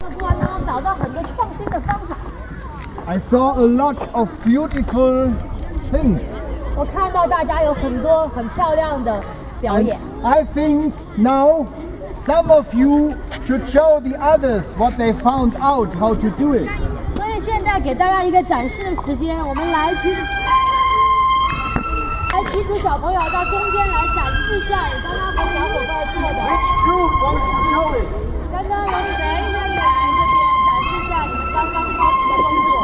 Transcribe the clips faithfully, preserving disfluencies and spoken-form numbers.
过程中找到很多创新的方法。 I saw a lot of beautiful things. 我看到大家有很多很漂亮的表演。 I think now some of you should show the others what they found out how to do it. 所以现在给大家一个展示的时间，我们来请来几组小朋友到中间来展示一下你刚刚和小伙伴做的。 Which group wants to show it? 刚刚有谁愿意来这边展示一下你们刚刚操作的动作？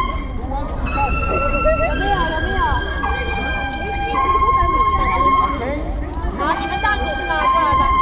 有没有？有没有？好，你们大组是吗？过来吧。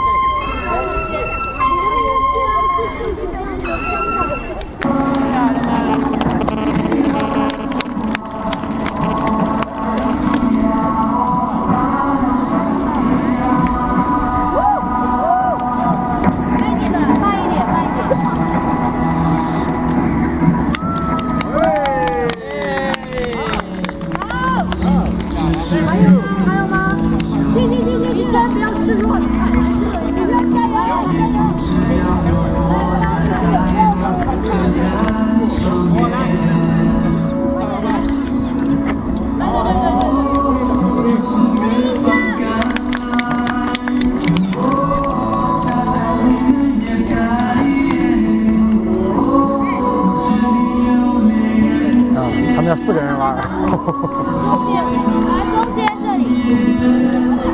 他们要四个人玩。 中间，来中间这里。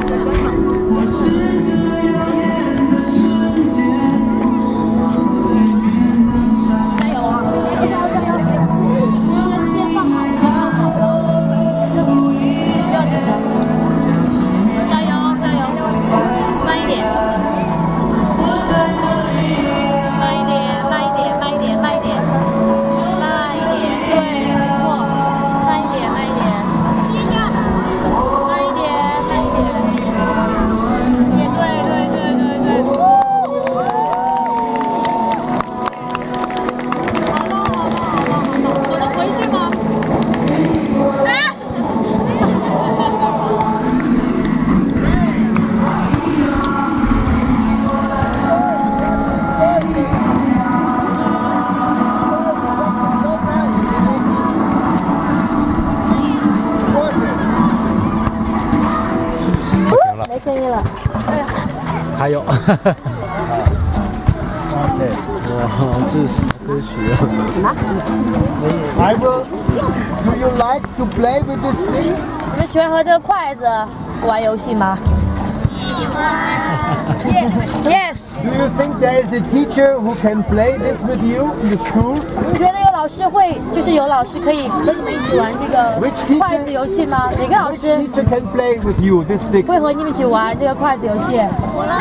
加油啊！加油加油！先先放好，先放好了。加油加油！慢一点。慢一点，慢一点，慢一点，慢一点。慢一点，对，没错。慢一点，慢一点。慢一点，慢一点。也对，对，对，对，对。好了，好了，好了，好了，我能回去吗？啊！没声音了。 还有。 Okay. 哇，这是什么歌曲啊？ 什么？ I will. Do you like to play with these things? 你们喜欢和这个筷子玩游戏吗？喜欢。Yes. Do you think there is a teacher who can play this with you in the school? 你觉得有老师会，就是有老师可以和你们一起玩这个筷子游戏吗？哪个老 Which 师 teacher can play with you this stick? 会和你们一起玩这个筷子游戏？郭老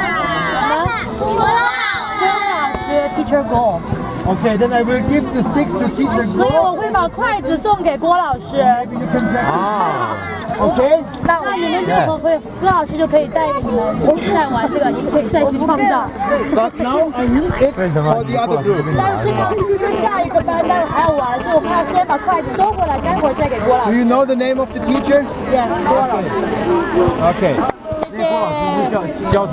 师 ，Teacher Go。 Okay, then I will give the sticks to teacher 所以我 Go. 会把筷子送给郭老师。 Maybe you can play. 啊 Okay? 那你们就会会，郭老师就可以带着你们再玩这个，你们可以再去创造。 But now I need it for the other group. 但是呢，跟下一个班待会还要玩，所以我们要先把筷子收回来，待会儿再给郭老 Do 师。 you know the name of the teacher? Yes，郭老师。 Okay. 谢谢。